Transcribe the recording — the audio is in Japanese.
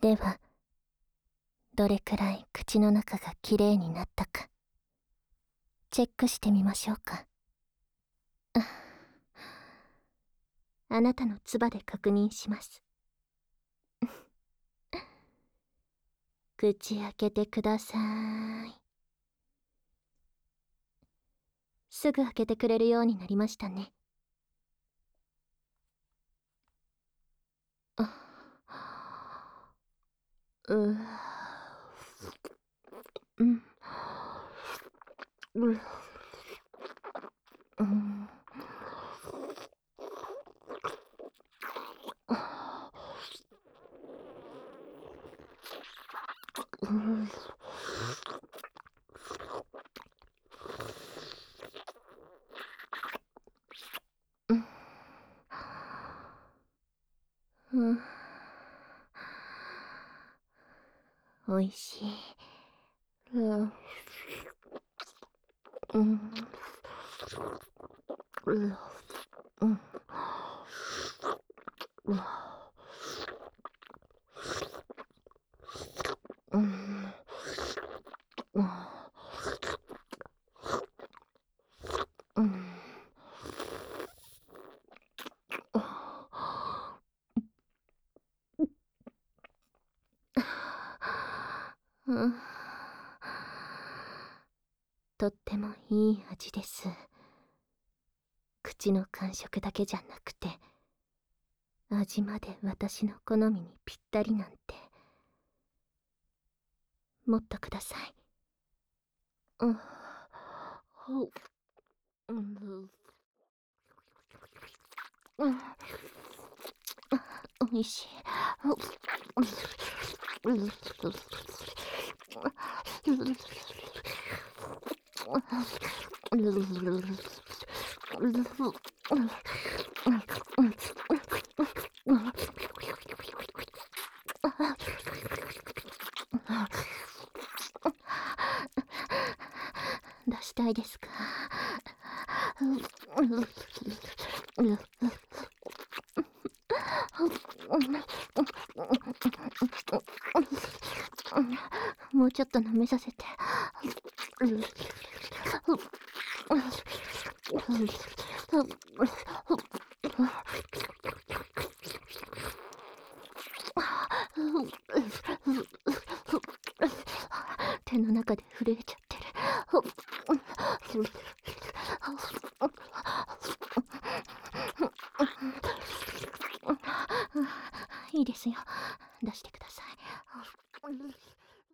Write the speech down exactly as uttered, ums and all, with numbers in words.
では、どれくらい口の中がきれいになったか、チェックしてみましょうか。あなたの唾で確認します。口開けてください。すぐ開けてくれるようになりましたね。うううんううんうんおいしい。うんうんうんうんうんうんうんとってもいい味です。口の感触だけじゃなくて、味まで私の好みにぴったりなんて。もっとください。うん。うん。うん。おいしい。出したいですか？もうちょっと舐めさせて。手の中で震えちゃってる。いいですよ。出してください。